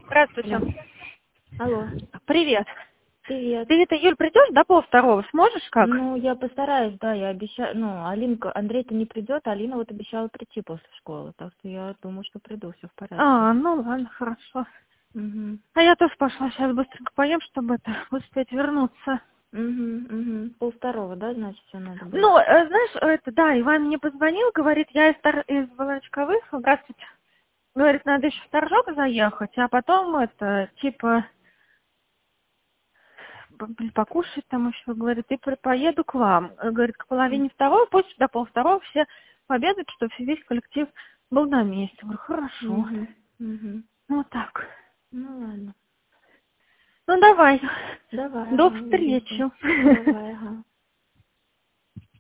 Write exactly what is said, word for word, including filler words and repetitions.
Здравствуйте. Алло. Алло. Привет. Привет. Ты это, Юль, придешь до полвторого? Сможешь как? Ну, я постараюсь, да, я обещаю. Ну, Алинка, Андрей-то не придет, а Алина вот обещала прийти после школы. Так что я думаю, что приду, все в порядке. А, ну ладно, хорошо. Угу. А я тоже пошла сейчас быстренько поем, чтобы это успеть вернуться. Угу, угу. Полвторого, да, значит, все надо будет? Ну, э, знаешь, это, да, Иван мне позвонил, говорит, я из, Тор- из Волочковых, здравствуйте. Говорит, надо еще в Торжок заехать, а потом это, типа, п- покушать там еще, говорит, и при- поеду к вам. Э, Говорит, к половине второго, пусть до полвторого все пообедают, чтобы весь коллектив был на месте. Говорю, хорошо. Угу. Угу. Ну вот так. Ну ладно. Ну давай. Давай, До ага, увидимся. встречи. Давай, ага.